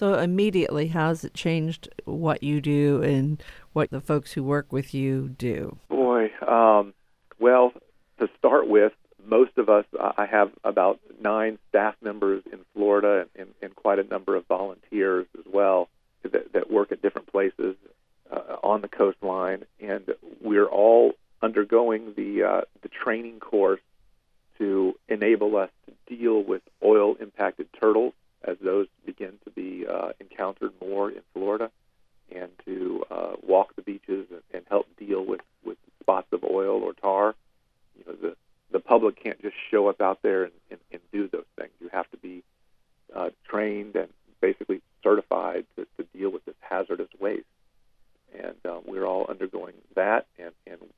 So immediately, how's it changed what you do and what the folks who work with you do? Boy, well, to start with, most of us, I have about 9 staff members in Florida and quite a number of volunteers as well that work at different places on the coastline, and we're all undergoing the training course to enable us to deal with oil-impacted turtles as those begin to be encountered more in Florida, and to walk the beaches and help deal with spots of oil or tar. The public can't just show up out there and do those things. You have to be trained and basically certified to deal with this hazardous waste. And we're all undergoing that, and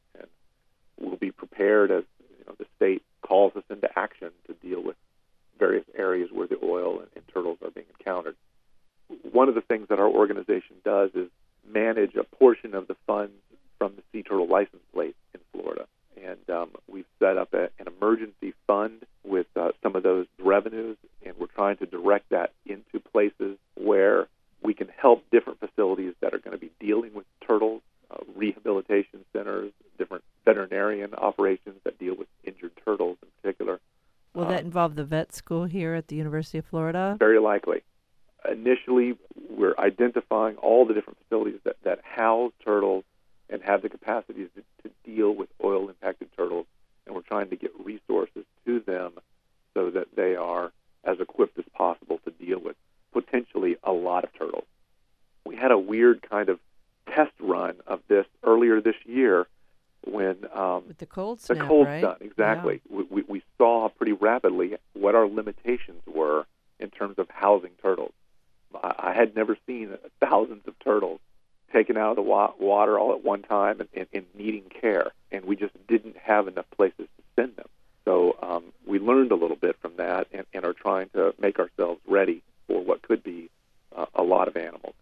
we'll be prepared as the state calls us into action to deal with various areas where the oil and turtles are being encountered. One of the things that our organization does is manage a portion of the funds from the sea turtle license plate in Florida. And we've set up an emergency fund with some of those revenues, and we're trying to direct that into places where we can help different facilities that are going to be dealing with turtles, rehabilitation centers, different veterinarian operations that deal with injured turtles in particular. Will that involve the vet school here at the University of Florida? Very likely. Initially, we're identifying all the different facilities that house turtles and have the capacities to deal with oil-impacted turtles, and we're trying to get resources to them so that they are as equipped as possible to deal with potentially a lot of turtles. We had a weird kind of test run of this earlier this year when with the cold snap, the cold right? snap, exactly. Yeah. We saw pretty rapidly what our limitations were in terms of housing turtles. I had never seen thousands of turtles taken out of the water all at one time and needing care, and we just didn't have enough places to send them. So we learned a little bit from that and are trying to make ourselves ready for what could be a lot of animals.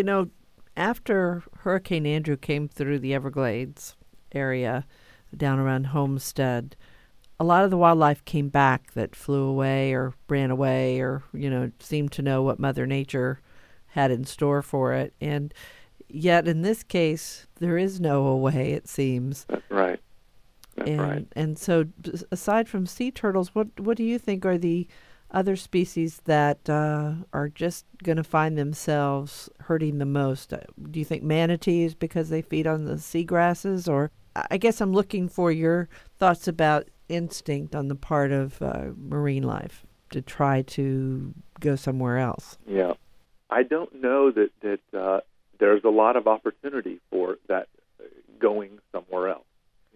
After Hurricane Andrew came through the Everglades area down around Homestead, a lot of the wildlife came back that flew away or ran away or, seemed to know what Mother Nature had in store for it. And yet in this case, there is no away, it seems. That's right. Right. And so aside from sea turtles, what do you think are the other species that are just going to find themselves hurting the most? Do you think manatees because they feed on the seagrasses? Or I guess I'm looking for your thoughts about instinct on the part of marine life to try to go somewhere else. Yeah. I don't know that there's a lot of opportunity for that going somewhere else.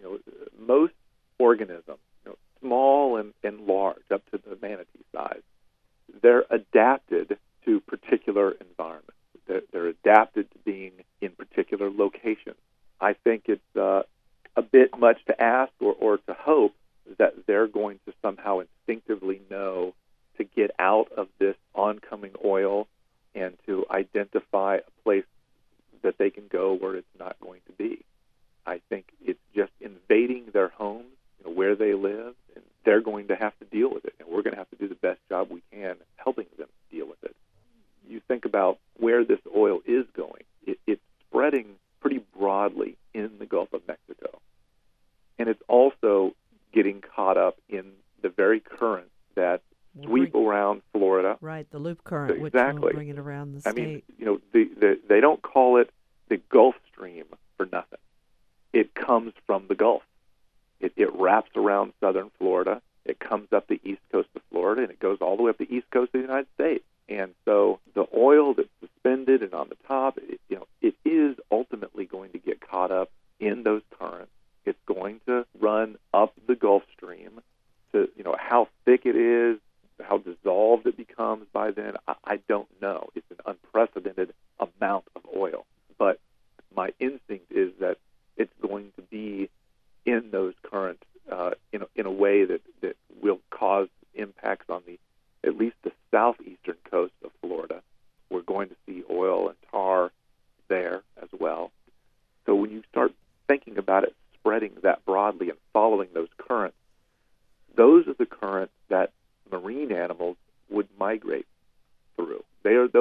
Most organisms, small and large, up to the manatee size, they're adapted to particular environments. They're adapted to being in particular locations. I think it's a bit much to ask or to hope that they're going to somehow instinctively know to get out of this oncoming oil and to identify a place that they can go where it's not going to be. I think it's just invading their homes, where they live, and they're going to have to deal with it, and we're going to have to do the best job we can helping them deal with it. You think about where this oil is going. It's spreading pretty broadly in the Gulf of Mexico, and it's also getting caught up in the very currents that sweep around Florida. Right, the loop current, exactly. Which will bring it around the state. I mean, they don't call it the Gulf Stream for nothing. It comes from the Gulf. It wraps around southern Florida. It comes up the east coast of Florida, and it goes all the way up the east coast of the United States. And so the oil that's suspended and on the top, it is ultimately going to get caught up in those currents. It's going to run up the Gulf Stream. To how thick it is, how dissolved it becomes by then, I don't know. It's an unprecedented amount of oil. But my instinct is that it's going to be in those currents in a way that will cause impacts on at least the southeastern coast of Florida. We're going to see oil and tar there as well. So when you start thinking about it spreading that broadly and following those currents, those are the currents that marine animals would migrate through. Those are the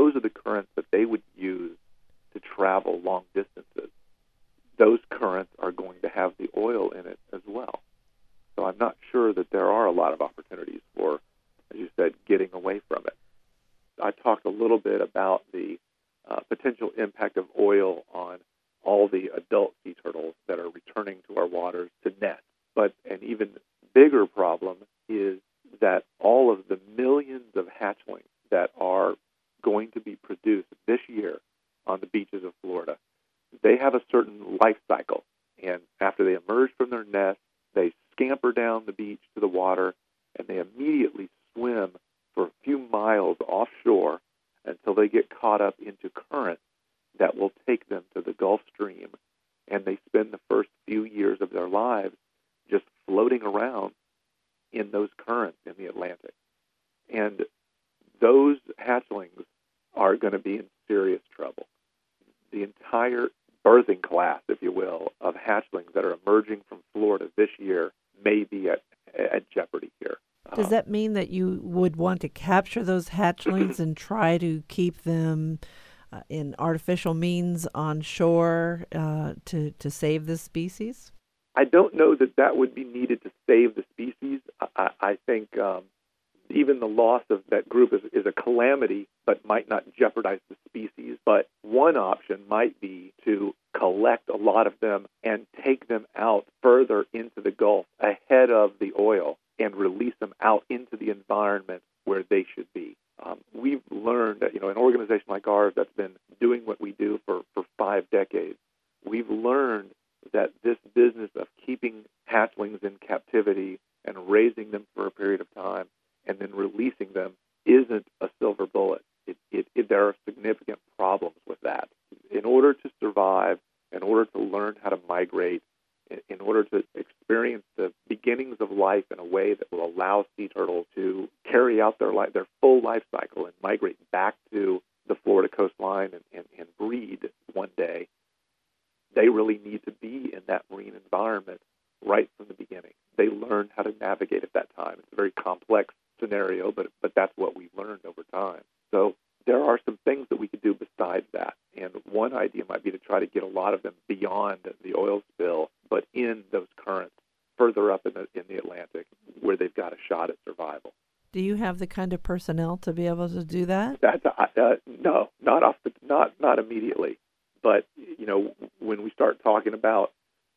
currents that they would use to travel long distances, those currents are going to have the oil in it as well. So I'm not sure that there are a lot of opportunities for, as you said, getting away from it. I talked a little bit about the potential impact of oil on all the adult sea turtles that are returning to our waters to nest. But an even bigger problem is that all of the millions of hatchlings that are going to be produced this year on the beaches of Florida, they have a certain life cycle. And after they emerge from their nest, they scamper down the beach to the water, and they immediately swim for a few miles offshore until they get caught up into currents that will take them to the Gulf Stream. And they spend the first few years of their lives just floating around in those currents in the Atlantic. And those hatchlings are going to be in serious trouble. The entire birthing class, if you will, of hatchlings that are emerging from Florida this year may be at jeopardy here. Does that mean that you would want to capture those hatchlings and try to keep them in artificial means on shore to save the species? I don't know that would be needed to save the species. I think even the loss of that group is a calamity, but might not jeopardize the species. But one option might be to collect a lot of them and take them out further into the Gulf ahead of the oil and release them out into the environment where they should be. We've learned that, an organization like ours that's been doing what we do for 5 decades, we've learned that this business of keeping hatchlings in captivity and raising them for a period of time and then releasing them isn't a silver bullet. There are significant problems with that. In order to survive, in order to learn how to migrate, in order to experience the beginnings of life in a way that will allow sea turtles to carry out their full life cycle and migrate back to the Florida coastline and breed one day, they really need to be in that marine environment right from the beginning. They learn how to navigate at that time. It's a very complex scenario, but that's what we've learned over time. So there are some things that we could do besides that. And one idea might be to try to get a lot of them beyond the oil spill, but in those currents further up in the Atlantic where they've got a shot at survival. Do you have the kind of personnel to be able to do that? No, not immediately. But when we start talking about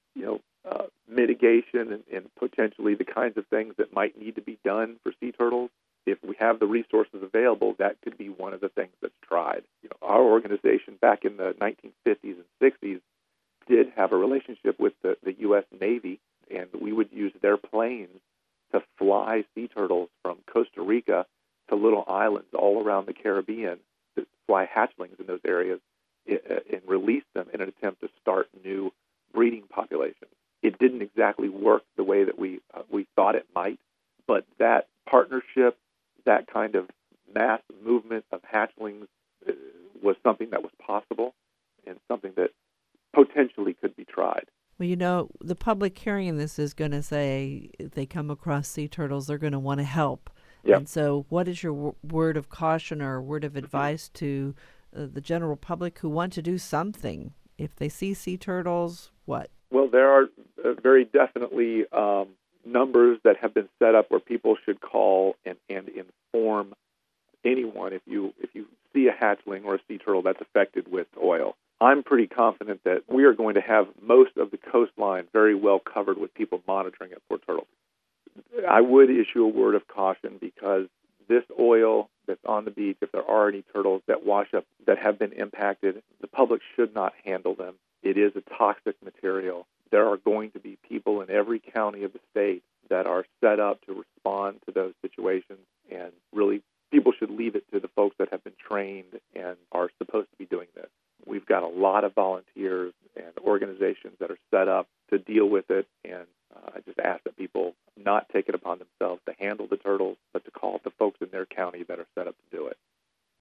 mitigation and potentially the kinds of things that might need to be done for sea turtles, if we have the resources available, that could be one of the things that's tried. Our organization back in the 1950s and 60s did have a relationship with the U.S. Navy, and we would use their planes to fly sea turtles from Costa Rica to little islands all around the Caribbean, to fly hatchlings in those areas and release them in an attempt to start new breeding populations. It didn't exactly work the way that we thought it might, but that partnership, that kind of mass movement of hatchlings was something that was possible and something that potentially could be tried. Well, the public hearing this is going to say if they come across sea turtles, they're going to want to help. Yep. And so what is your word of caution or word of advice to the general public who want to do something? If they see sea turtles, what? Well, there are very definitely numbers that have been set up where people should call and inform anyone if you see a hatchling or a sea turtle that's affected with oil. I'm pretty confident that we are going to have most of the coastline very well covered with people monitoring it for turtles. I would issue a word of caution because this oil that's on the beach, if there are any turtles that wash up that have been impacted, the public should not handle them. It is a toxic material. There are going to be people in every county of the state that are set up to respond to those situations, and really people should leave it to the folks that have been trained and are supposed to be doing this. We've got a lot of volunteers and organizations that are set up to deal with it, and I just ask that people not take it upon themselves to handle the turtles, but to call the folks in their county that are set up to do it.